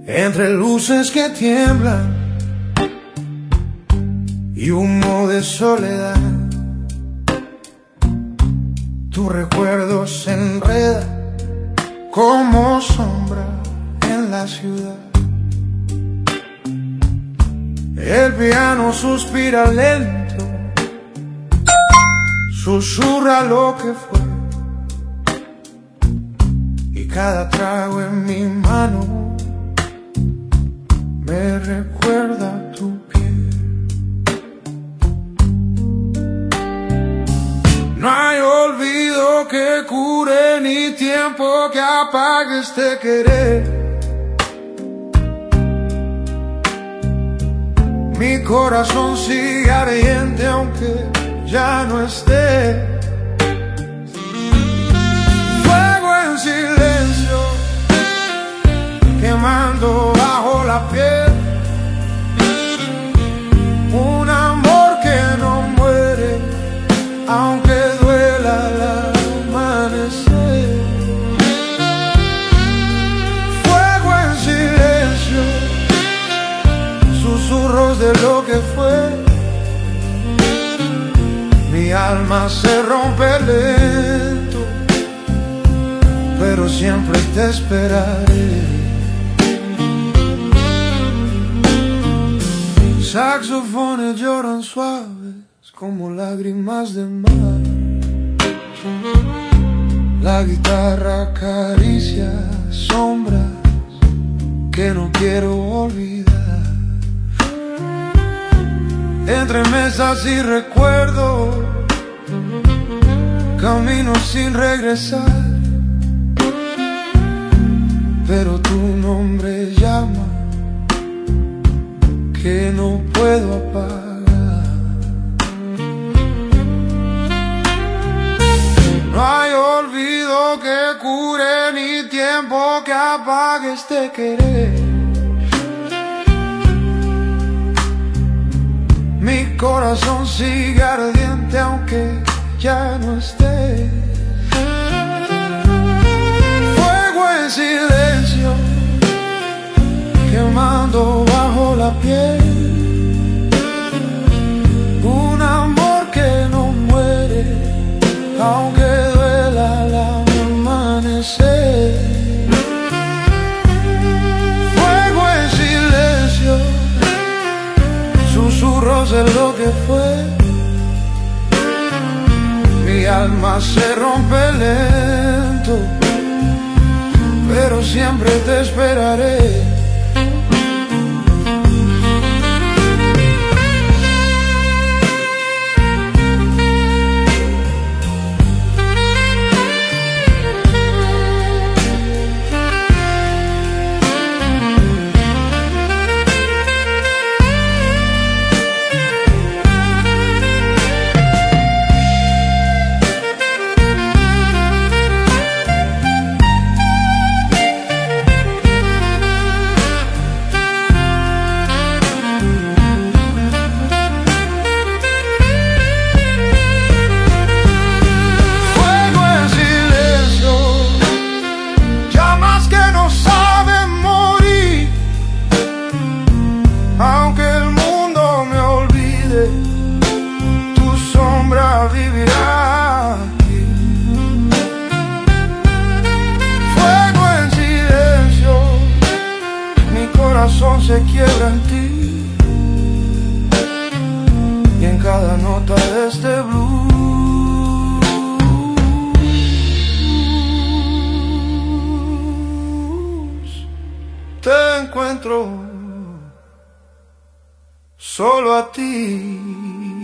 entre luces que tiemblan y humo de soledad. Tu recuerdo se enreda como sombra en la ciudad. El piano suspira lento, susurra lo que fue, y cada trago en mi mano me recuerda tu piel. No hay olvido que cure ni tiempo que apague este querer. Mi corazón sigue ardiente aunque ya no esté. Fuego en silencio, quemando bajo la piel. Un amor que no muere, aunque duela al amanecer. Fuego en silencio, susurros de lo que fue. Mi alma se rompe lento, pero siempre te esperaré. Saxofones lloran suaves como lágrimas de mar. La guitarra acaricia sombras que no quiero olvidar. Entre mesas y recuerdos, camino sin regresar, pero tu nombre llama que no puedo apagar. No hay olvido que cure ni tiempo que apague este querer. Mi corazón sigue ardiente aunque ya no esté. Fuego en silencio, quemando bajo la piel. Un amor que no muere, aunque duela al amanecer. Fuego en silencio, susurros de lo que fue. Mi alma se rompe lento, pero siempre te esperaré. Se quiebra en ti, y en cada nota de este blues te encuentro solo a ti.